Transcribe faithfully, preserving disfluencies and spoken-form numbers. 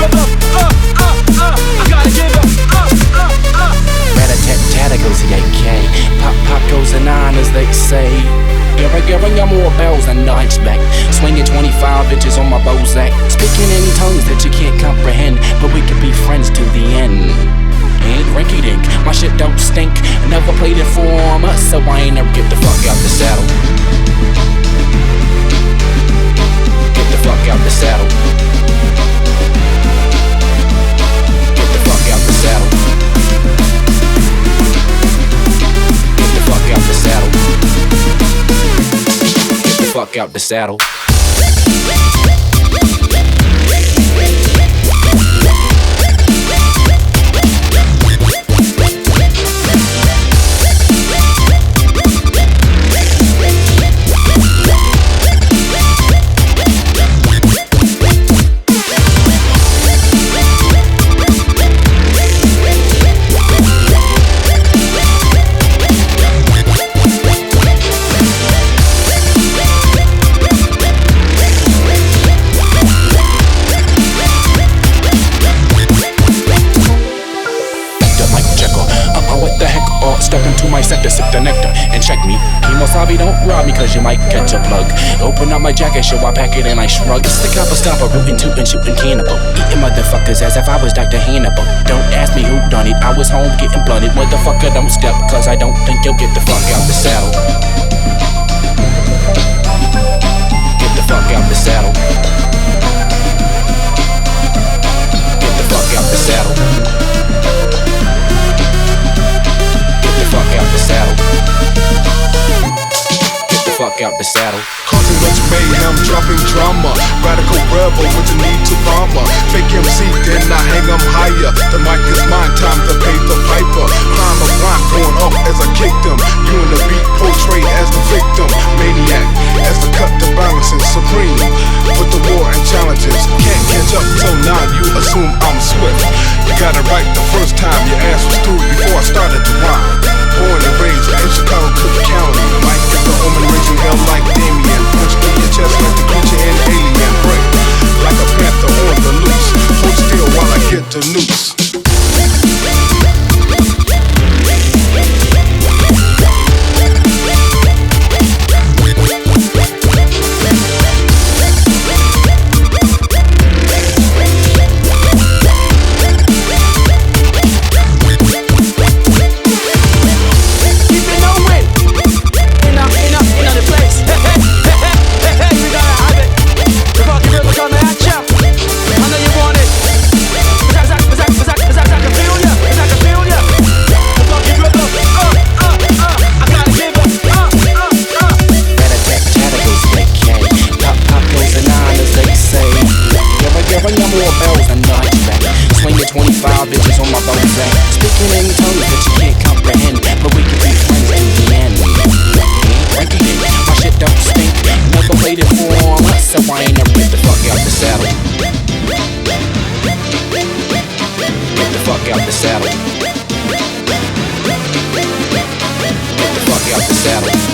rhythm. Uh, uh, uh, I gotta give up. Uh, uh, uh. Rat-a-tat-tat goes the A K. Pop, pop goes the nine, as they say. Giving, giving you more bells than the hunchback. Swinging twenty-five inches on my Bozak. Speaking in tongues that you can't comprehend, but we could be friends to the end. Ain't rinky dink, my shit don't stink. Never played it for us, so I ain't never get the fuck out the saddle. Get the fuck out the saddle. Get the fuck out the saddle. Get the fuck out the saddle. Get the fuck out the saddle. Step into my sector, sip the nectar, and check me. Kemosabe, don't rob me, cause you might catch a plug. Open up my jacket, show I pack it and I shrug. It's the copper stomper, rootin' tootin', shootin' cannibal. Eating motherfuckers as if I was Doctor Hannibal. Don't ask me who done it, I was home getting blunted. Motherfucker, don't step, cause I don't think you'll get the fuck out the saddle. Get the fuck out the saddle. Get the fuck out the saddle. Fuck out the saddle. Get the fuck out the saddle. Causing much mayhem, dropping drama. Radical rebel with the need to bomber. Fake M C, then I hang 'em higher. The mic is mine, time to pay the piper. Climb a block, going up as I kick them. You and the beat portrayed as the victim. Maniac, as the cut to balancing supreme. With the war and challenges, can't catch up till now you assume I'm swift. You got it right the first time, your ass was through before I started to rhyme. Born and raised in Chicago, Cook County. Mike is the omen raising hell like Damien. Punch in your chest like the creature and alien. Break like a panther on the loose. Hold still while I get the noose. twenty-five bitches on my Bozak. Speaking in tongues that you can't comprehend, but we can be friends to the end. Ain't rinky dink, my shit don't stink. Never played it for us, so I ain't never get the fuck out the saddle. Get the fuck out the saddle. Get the fuck out the saddle.